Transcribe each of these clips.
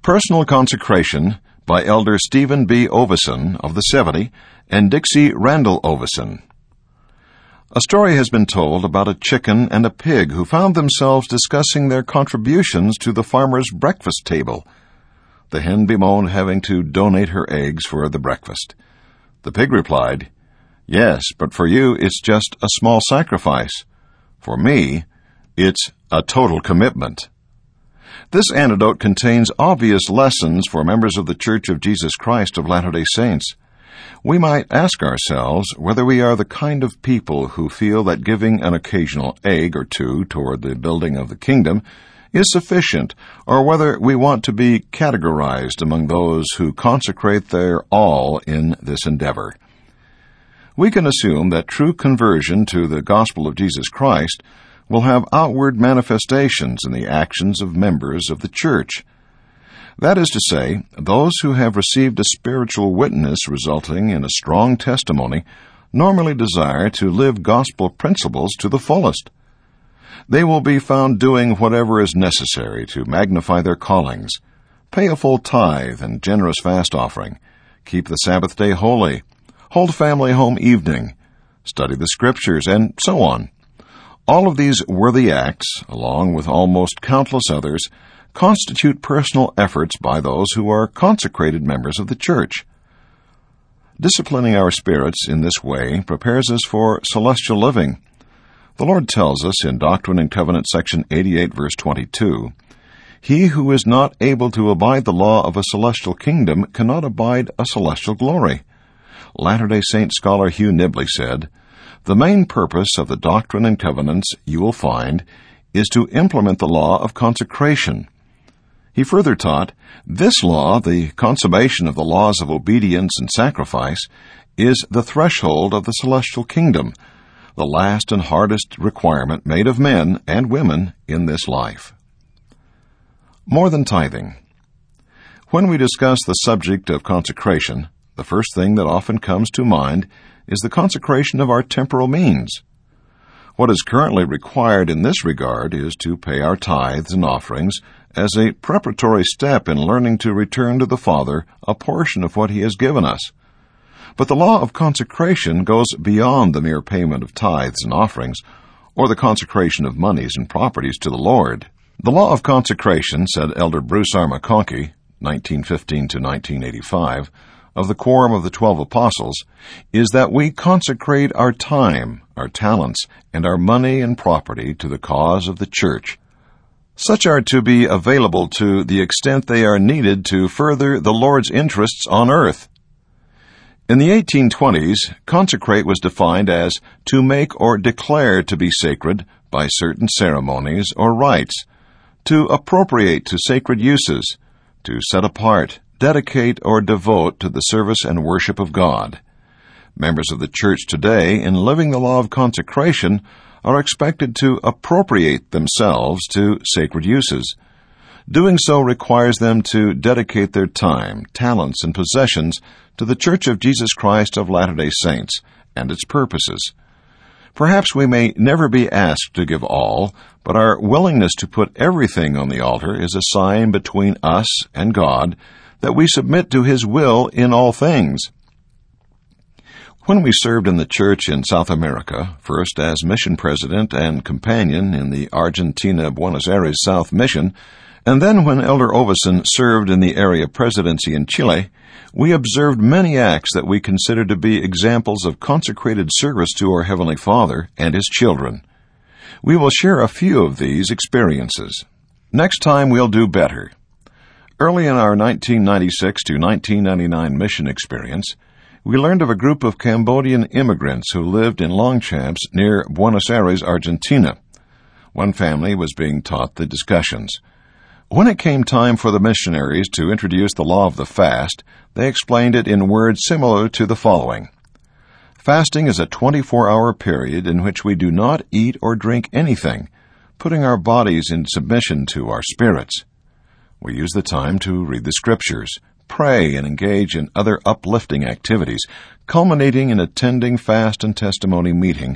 Personal Consecration by Elder Stephen B. Ovison of the 70 and Dixie Randall Ovison. A story has been told about a chicken and a pig who found themselves discussing their contributions to the farmer's breakfast table. The hen bemoaned having to donate her eggs for the breakfast. The pig replied, "Yes, but for you it's just a small sacrifice. For me, it's a total commitment." This anecdote contains obvious lessons for members of the Church of Jesus Christ of Latter-day Saints. We might ask ourselves whether we are the kind of people who feel that giving an occasional egg or two toward the building of the kingdom is sufficient, or whether we want to be categorized among those who consecrate their all in this endeavor. We can assume that true conversion to the gospel of Jesus Christ will have outward manifestations in the actions of members of the church. That is to say, those who have received a spiritual witness resulting in a strong testimony normally desire to live gospel principles to the fullest. They will be found doing whatever is necessary to magnify their callings, pay a full tithe and generous fast offering, keep the Sabbath day holy, hold family home evening, study the Scriptures, and so on. All of these worthy acts, along with almost countless others, constitute personal efforts by those who are consecrated members of the church. Disciplining our spirits in this way prepares us for celestial living. The Lord tells us in Doctrine and Covenants, section 88, verse 22, "He who is not able to abide the law of a celestial kingdom cannot abide a celestial glory." Latter-day Saint scholar Hugh Nibley said, "The main purpose of the Doctrine and Covenants, you will find, is to implement the law of consecration." He further taught, "This law, the consummation of the laws of obedience and sacrifice, is the threshold of the celestial kingdom, the last and hardest requirement made of men and women in this life." More than tithing. When we discuss the subject of consecration, the first thing that often comes to mind is the consecration of our temporal means. What is currently required in this regard is to pay our tithes and offerings as a preparatory step in learning to return to the Father a portion of what He has given us. But the law of consecration goes beyond the mere payment of tithes and offerings, or the consecration of monies and properties to the Lord. The law of consecration, said Elder Bruce R. McConkie, 1915 to 1985, of the Quorum of the 12 Apostles, is that we consecrate our time, our talents, and our money and property to the cause of the church. Such are to be available to the extent they are needed to further the Lord's interests on earth. In the 1820s, consecrate was defined as to make or declare to be sacred by certain ceremonies or rites, to appropriate to sacred uses, to set apart, dedicate, or devote to the service and worship of God. Members of the church today, in living the law of consecration, are expected to appropriate themselves to sacred uses. Doing so requires them to dedicate their time, talents, and possessions to the Church of Jesus Christ of Latter-day Saints and its purposes. Perhaps we may never be asked to give all, but our willingness to put everything on the altar is a sign between us and God that we submit to His will in all things. When we served in the church in South America, first as mission president and companion in the Argentina-Buenos Aires South Mission, and then when Elder Ovison served in the area presidency in Chile, we observed many acts that we considered to be examples of consecrated service to our Heavenly Father and His children. We will share a few of these experiences. Next time we'll do better. Early in our 1996 to 1999 mission experience, we learned of a group of Cambodian immigrants who lived in Longchamps near Buenos Aires, Argentina. One family was being taught the discussions. When it came time for the missionaries to introduce the law of the fast, they explained it in words similar to the following. Fasting is a 24-hour period in which we do not eat or drink anything, putting our bodies in submission to our spirits. We use the time to read the Scriptures, pray, and engage in other uplifting activities, culminating in attending fast and testimony meeting,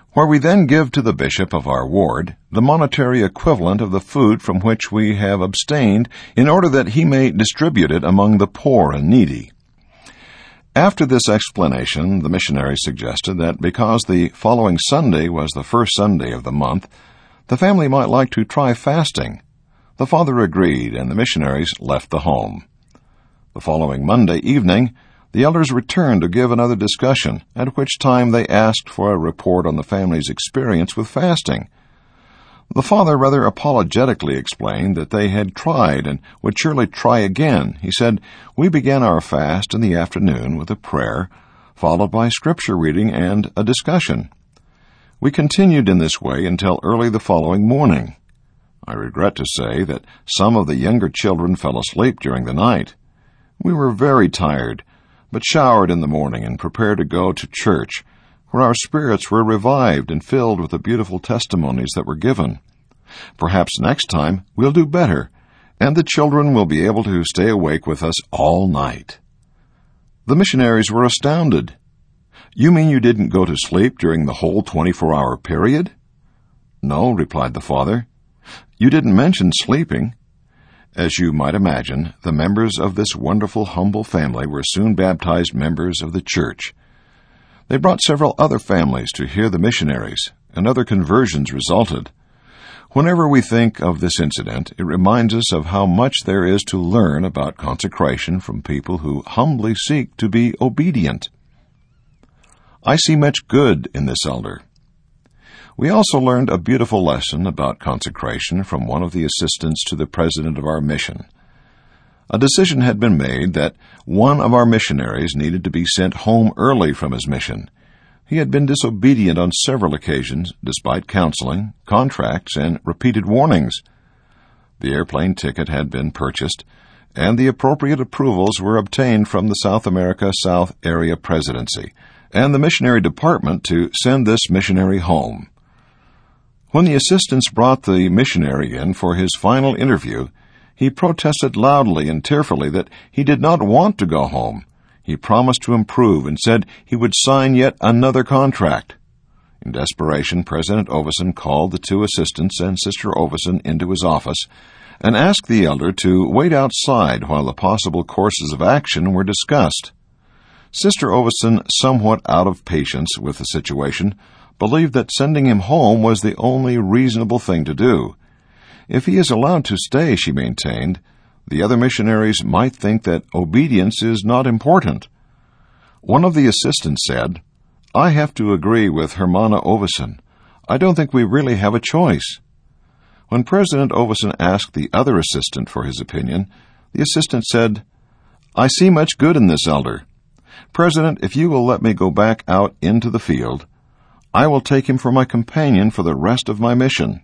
where we then give to the bishop of our ward the monetary equivalent of the food from which we have abstained in order that he may distribute it among the poor and needy. After this explanation, the missionary suggested that because the following Sunday was the first Sunday of the month, the family might like to try fasting. The father agreed, and the missionaries left the home. The following Monday evening, the elders returned to give another discussion, at which time they asked for a report on the family's experience with fasting. The father rather apologetically explained that they had tried and would surely try again. He said, "We began our fast in the afternoon with a prayer, followed by scripture reading and a discussion. We continued in this way until early the following morning. I regret to say that some of the younger children fell asleep during the night. We were very tired, but showered in the morning and prepared to go to church, where our spirits were revived and filled with the beautiful testimonies that were given. Perhaps next time we'll do better, and the children will be able to stay awake with us all night." The missionaries were astounded. "You mean you didn't go to sleep during the whole 24-hour period?" "No," replied the father. "You didn't mention sleeping." As you might imagine, the members of this wonderful, humble family were soon baptized members of the church. They brought several other families to hear the missionaries, and other conversions resulted. Whenever we think of this incident, it reminds us of how much there is to learn about consecration from people who humbly seek to be obedient. I see much good in this elder. We also learned a beautiful lesson about consecration from one of the assistants to the president of our mission. A decision had been made that one of our missionaries needed to be sent home early from his mission. He had been disobedient on several occasions, despite counseling, contracts, and repeated warnings. The airplane ticket had been purchased, and the appropriate approvals were obtained from the South America South Area Presidency and the missionary department to send this missionary home. When the assistants brought the missionary in for his final interview, he protested loudly and tearfully that he did not want to go home. He promised to improve and said he would sign yet another contract. In desperation, President Oveson called the two assistants and Sister Oveson into his office and asked the elder to wait outside while the possible courses of action were discussed. Sister Oveson, somewhat out of patience with the situation, believed that sending him home was the only reasonable thing to do. If he is allowed to stay, she maintained, the other missionaries might think that obedience is not important. One of the assistants said, "I have to agree with Hermana Oveson. I don't think we really have a choice." When President Oveson asked the other assistant for his opinion, the assistant said, "I see much good in this elder. President, if you will let me go back out into the field, I will take him for my companion for the rest of my mission.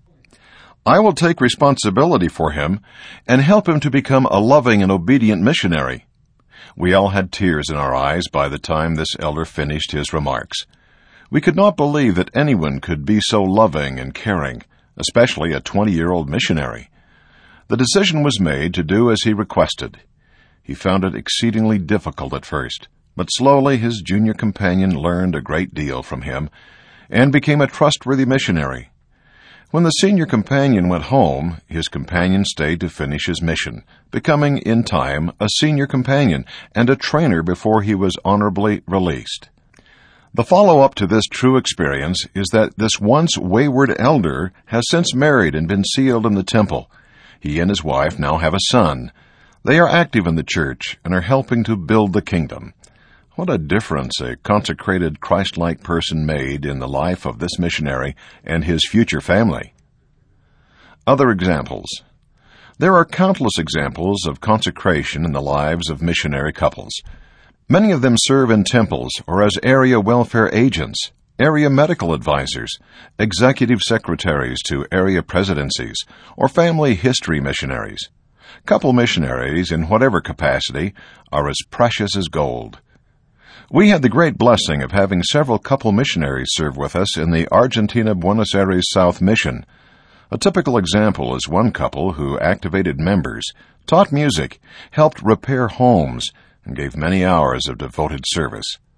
I will take responsibility for him and help him to become a loving and obedient missionary." We all had tears in our eyes by the time this elder finished his remarks. We could not believe that anyone could be so loving and caring, especially a 20-year-old missionary. The decision was made to do as he requested. He found it exceedingly difficult at first, but slowly his junior companion learned a great deal from him and became a trustworthy missionary. When the senior companion went home, his companion stayed to finish his mission, becoming, in time, a senior companion and a trainer before he was honorably released. The follow-up to this true experience is that this once wayward elder has since married and been sealed in the temple. He and his wife now have a son. They are active in the church and are helping to build the kingdom. What a difference a consecrated, Christ-like person made in the life of this missionary and his future family. Other examples. There are countless examples of consecration in the lives of missionary couples. Many of them serve in temples or as area welfare agents, area medical advisors, executive secretaries to area presidencies, or family history missionaries. Couple missionaries, in whatever capacity, are as precious as gold. We had the great blessing of having several couple missionaries serve with us in the Argentina Buenos Aires South Mission. A typical example is one couple who activated members, taught music, helped repair homes, and gave many hours of devoted service.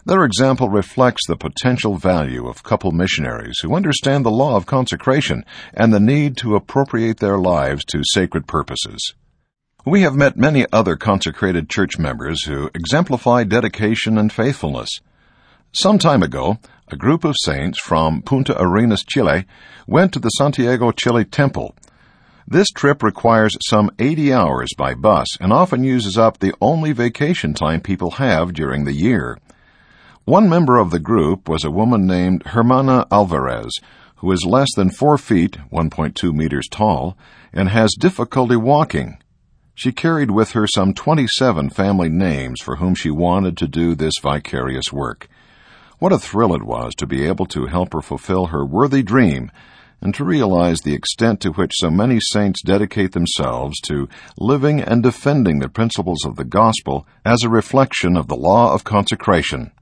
Their example reflects the potential value of couple missionaries who understand the law of consecration and the need to appropriate their lives to sacred purposes. We have met many other consecrated church members who exemplify dedication and faithfulness. Some time ago, a group of saints from Punta Arenas, Chile, went to the Santiago, Chile temple. This trip requires some 80 hours by bus and often uses up the only vacation time people have during the year. One member of the group was a woman named Hermana Alvarez, who is less than 4 feet, 1.2 meters tall, and has difficulty walking. She carried with her some 27 family names for whom she wanted to do this vicarious work. What a thrill it was to be able to help her fulfill her worthy dream and to realize the extent to which so many saints dedicate themselves to living and defending the principles of the gospel as a reflection of the law of consecration.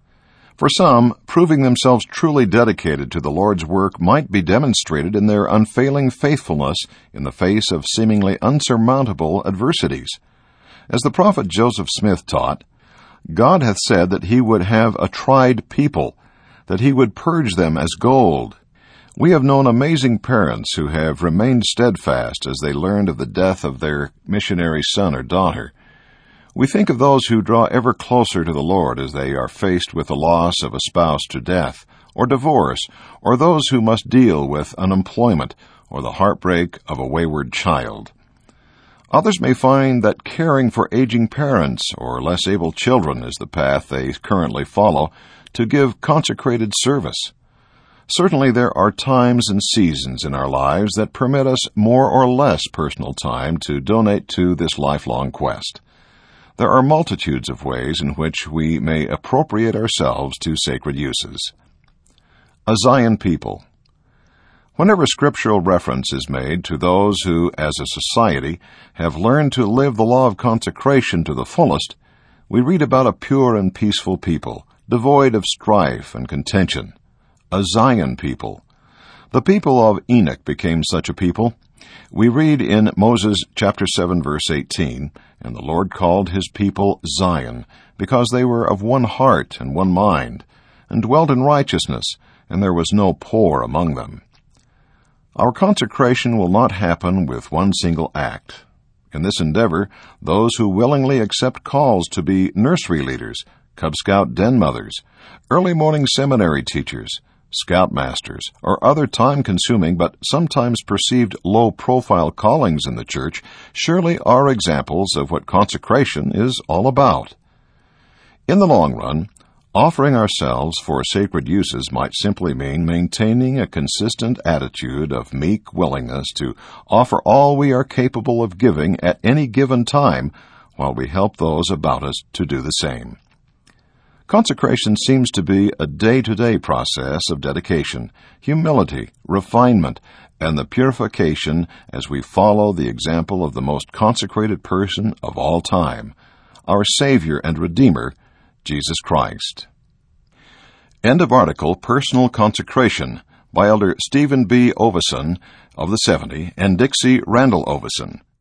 For some, proving themselves truly dedicated to the Lord's work might be demonstrated in their unfailing faithfulness in the face of seemingly unsurmountable adversities. As the prophet Joseph Smith taught, God hath said that he would have a tried people, that he would purge them as gold. We have known amazing parents who have remained steadfast as they learned of the death of their missionary son or daughter. We think of those who draw ever closer to the Lord as they are faced with the loss of a spouse to death, or divorce, or those who must deal with unemployment, or the heartbreak of a wayward child. Others may find that caring for aging parents or less able children is the path they currently follow to give consecrated service. Certainly there are times and seasons in our lives that permit us more or less personal time to donate to this lifelong quest. There are multitudes of ways in which we may appropriate ourselves to sacred uses. A Zion people. Whenever scriptural reference is made to those who, as a society, have learned to live the law of consecration to the fullest, we read about a pure and peaceful people, devoid of strife and contention. A Zion people. The people of Enoch became such a people. We read in Moses chapter 7, verse 18, "And the Lord called his people Zion, because they were of one heart and one mind, and dwelt in righteousness, and there was no poor among them." Our consecration will not happen with one single act. In this endeavor, those who willingly accept calls to be nursery leaders, Cub Scout den mothers, early morning seminary teachers, scoutmasters, or other time-consuming but sometimes perceived low-profile callings in the church surely are examples of what consecration is all about. In the long run, offering ourselves for sacred uses might simply mean maintaining a consistent attitude of meek willingness to offer all we are capable of giving at any given time while we help those about us to do the same. Consecration seems to be a day-to-day process of dedication, humility, refinement, and the purification as we follow the example of the most consecrated person of all time, our Savior and Redeemer, Jesus Christ. End of article, Personal Consecration, by Elder Stephen B. Oveson of the 70 and Dixie Randall Oveson.